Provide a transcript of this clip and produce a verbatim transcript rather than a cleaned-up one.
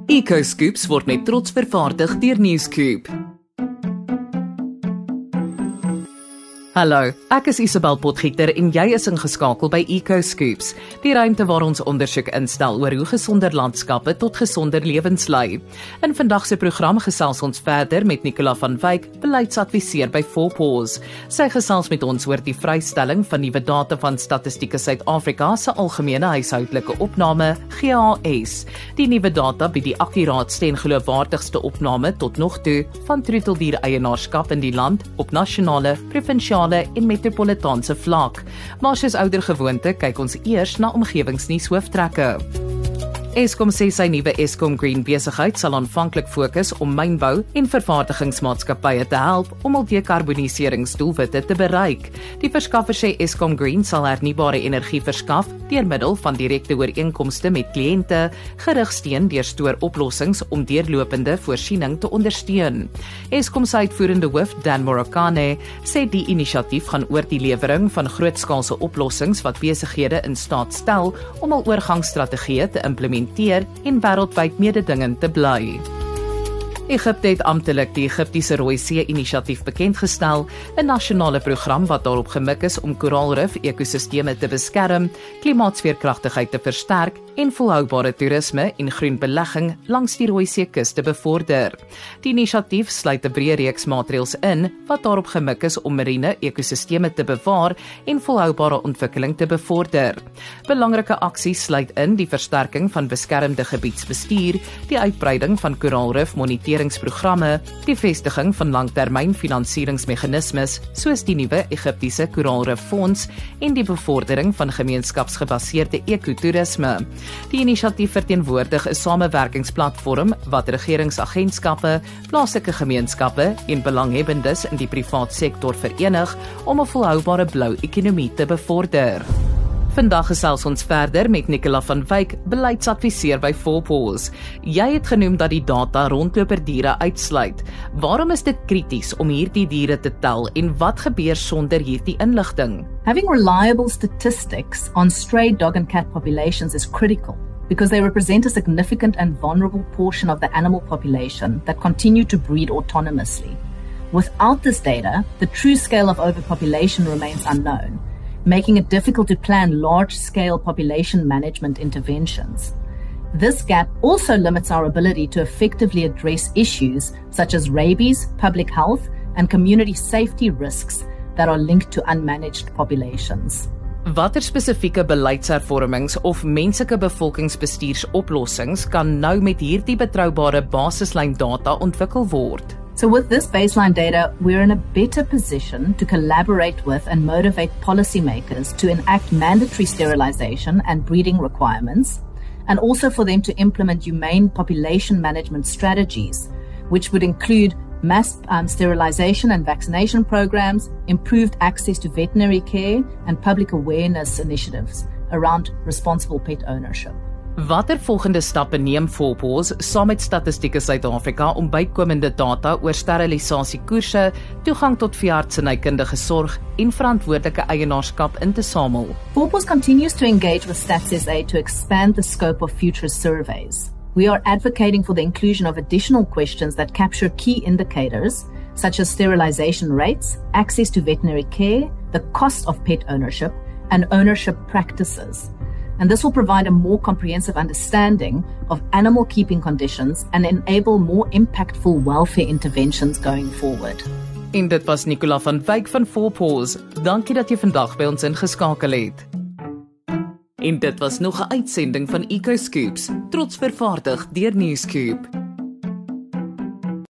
EcoScoops word met trots vervaardig deur Newscoop. Hallo, ek is Isabel Potgieter en jy is ingeskakel by EcoScoops, die ruimte waar ons ondersoek instel oor hoe gesonder landskappe tot gesonder lewens lei. In vandag se program gesels ons verder met Nicola van Wyk, beleidsadviseur by four paws. Sy gesels met ons oor die vrystelling van nuwe data van Statistieke Suid-Afrika se algemene huishoudelike opname G H S. Die nuwe data bied die akkuraatste en geloofwaardigste opname tot nog toe van troeteldier-eienaarskap in die land op nasionale, provinsiale en metropolitaanse vlak. Maar soos ouer gewoonte kyk ons eers na omgewingsnuus hooftrekke. Eskom sê sy nuwe Eskom Green besigheid sal aanvanklik fokus om mynbou en vervaardigingsmaatskappye te help om hul dekarboniseringsdoelwitte te bereik. Die verskaffer sê Eskom Green sal hernubare energie verskaf deur middel van direkte ooreenkomste met kliënte, gerugsteun deur stooroplossings om deurlopende voorsiening te ondersteun. Eskom se uitvoerende hoof Dan Morokane sê die inisiatief gaan oor die lewering van grootskaalse oplossings wat besighede in staat stel om hul oorgangsstrategieë te implementeer en wêreldwyd mededingend te bly. Egipte het amptelik die Egiptiese Rooi See inisiatief bekendgestel, 'n nasionale program wat daarop gemik is om koraalrif ekosisteme te beskerm, klimaatsveerkragtigheid te versterk en volhoubare toerisme en groen belegging langs die Rooi See kus te bevorder. Die inisiatief sluit 'n breë reeks maatreëls in wat daarop gemik is om marine ekosisteme te bewaar en volhoubare ontwikkeling te bevorder. Belangrike aksies sluit in die versterking van beskermde gebiedsbestuur, die uitbreiding van koraalrif moniteringsprogramme, die vestiging van langtermyn finansieringsmeganismes soos die nuwe Egiptiese Koraalrif Fonds en die bevordering van gemeenskapsgebaseerde ekotourisme. Die inisiatief verteenwoordig 'n samewerkingsplatform wat regeringsagentskappe, plaaslike gemeenskappe en belanghebbendes in die privaat sektor verenig om 'n volhoubare blou ekonomie te bevorder. Vandag gesels ons verder met Nicola van Wyk, beleidsadviseur by four paws. Jy het genoem dat die data rondloperdiere uitsluit. Waarom is dit krities om hierdie diere te tel en wat gebeur sonder hierdie inligting? Having reliable statistics on stray dog and cat populations is critical because they represent a significant and vulnerable portion of the animal population that continue to breed autonomously. Without this data, the true scale of overpopulation remains unknown, making it difficult to plan large-scale population management interventions. This gap also limits our ability to effectively address issues such as rabies, public health, and community safety risks that are linked to unmanaged populations. Watter spesifieke beleidshervormings of menslike bevolkingsbestuursoplossings kan nou met hierdie betroubare basislyn data ontwikkel word? So with this baseline data, we're in a better position to collaborate with and motivate policymakers to enact mandatory sterilization and breeding requirements, and also for them to implement humane population management strategies, which would include mass um, sterilization and vaccination programs, improved access to veterinary care, and public awareness initiatives around responsible pet ownership. Watter volgende stappe neem four paws saam met Statistieke Suid-Afrika om bykomende data oor sterilisasiekoerse, toegang tot veeartsenykundige sorg en verantwoordelike eienaarskap in te samel? four paws continues to engage with Stats S A to expand the scope of future surveys. We are advocating for the inclusion of additional questions that capture key indicators such as sterilization rates, access to veterinary care, the cost of pet ownership, and ownership practices. And this will provide a more comprehensive understanding of animal keeping conditions and enable more impactful welfare interventions going forward. En dit was Nicola van Wyk van four paws. Dankie dat jy vandag by ons ingeskakel het. En dit was nog 'n uitsending van EcoScoops, trots vervaardig deur Newscoop.